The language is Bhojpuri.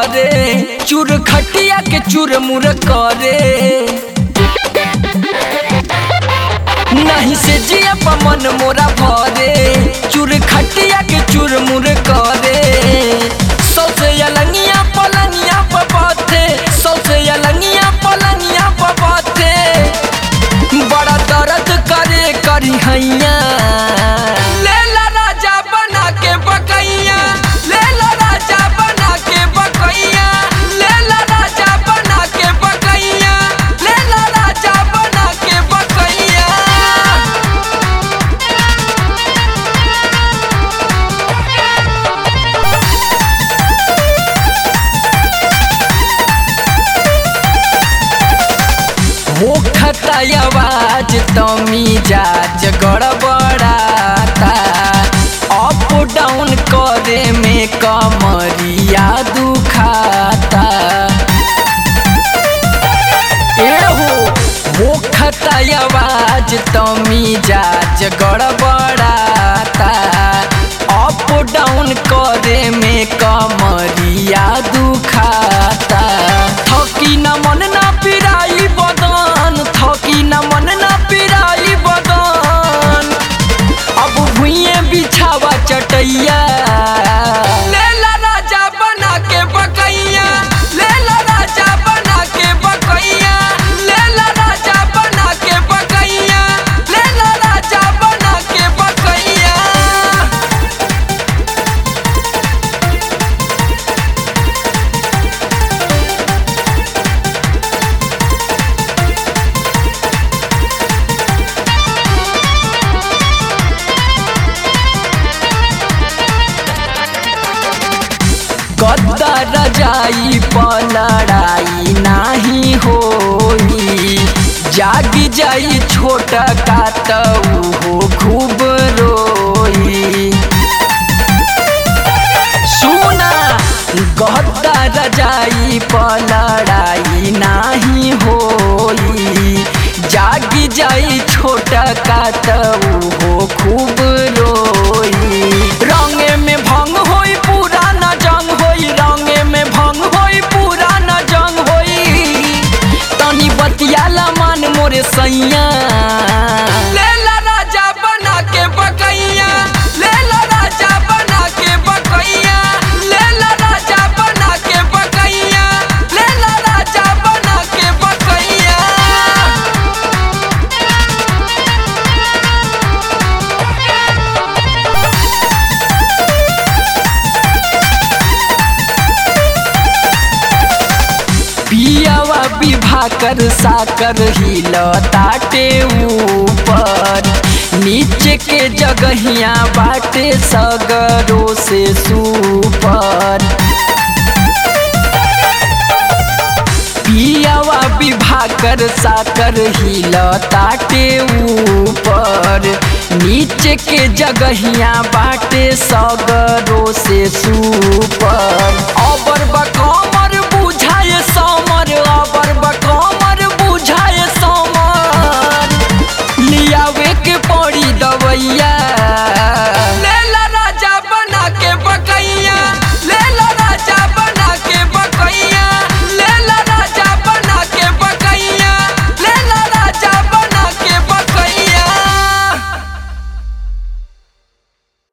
करे, चूर खटिया के चूर मुर करे, नहीं से जिया पमन मोरा भरे, चूर खटिया के चूर मुर करे। सौसे अलंगिया पलंगिया पबाथे, सौसे अलंगिया पलंगिया पबाथे, बड़ा दर्द करे करी हैया। लेला राजा बना के बकैया, लेला राजा बना के बकैया, लेला राजा बना के बकैया, लेला राजा बना के बकैया। होखता आवाज तमी जाज गड़बड़ाता, अप डाउन करे में कमरिया दुखाता। एहो होखता आवाज तमी जाज गड़बड़ाता, अप डाउन करे में कमरिया दुखाता। थकी न मन ना पिराई बदन, थकी न मन ना पिराई बदन, अब भुइये बिछावा चटैया। लेला राजा बना के बकैया, लेला राजा बना के बकैया, लेला राजा बना के बकैया, लेला राजा बना के बकैया। गद्दा रजाई पलड़ाई नाही होई, जागी जाई छोटा का हो खूब रोई। सुना गद्दा रजाई पलड़ाई नाही होई, जागी जाई छोटा का हो खूब रोई। रंगे में भंग होई पूरा न जंग होई, रंगे में भंग होई पूरा न जंग होई, तनी बतियाला मान मोरे सैया। लेला राजा बना के बकैया, लेला राजा बना के बकैया, लेला राजा बना के बकैया, लेला राजा बना के बकैया। पियावा विभाकर साकर हिलताटे ऊपर, नीचे के जगहिया बाटे सगरों से सुपर। पियावा विभाकर साकर हिलताटे ऊपर, नीचे के जगहिया बाटे सगरों से सुपर। अबर बकमर बुझाए समर, अबर बकमर बुझाए समर, लियावे के पड़ी दवैया।